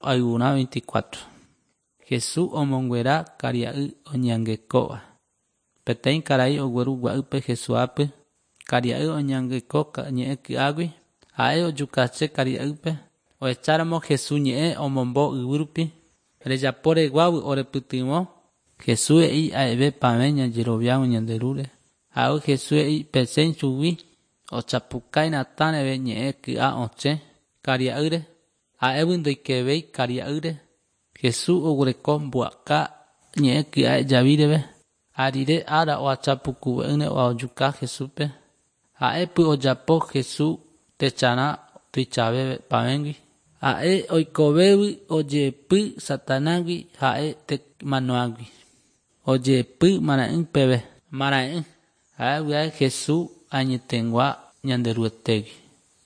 Aiguna 24. Jesús omonguera karia'y oñangekóva. Peteĩ karai ogueru gua'ýpe Jesúape. Karia'y oñangeko ñe'ẽ ky'águi. Ha'e ojukache karia'ýpe. Oecháramo Jesús ñe'ẽ omombo yvýrupi. Rejapo reguágui orepytyvõ. Jesús e'i a'eve pave ñajeroviágui ñanderúre. Ha'e Jesús e'i peséi chugui. Ochapukái natãreve ñe'ẽ ky'a oche karia'ýre. Ha'évoi ndoikevéi karia'ýre. Jesús ogureko mbu'aka ñe'ẽ ky'a'e javíreve. Arire ára oachapukuve'ỹne oajuka Jesúspe. Ha'épy ojapo Jesús techarã tuichavéve pavégui. Ha'e oikovévy ojepy Satanásgui ha'e temanoágui. Ojepy mara'ỹ peve. Mara'ỹ. Ha'e vy'ae Jesús añetẽgua ñanderuetégui.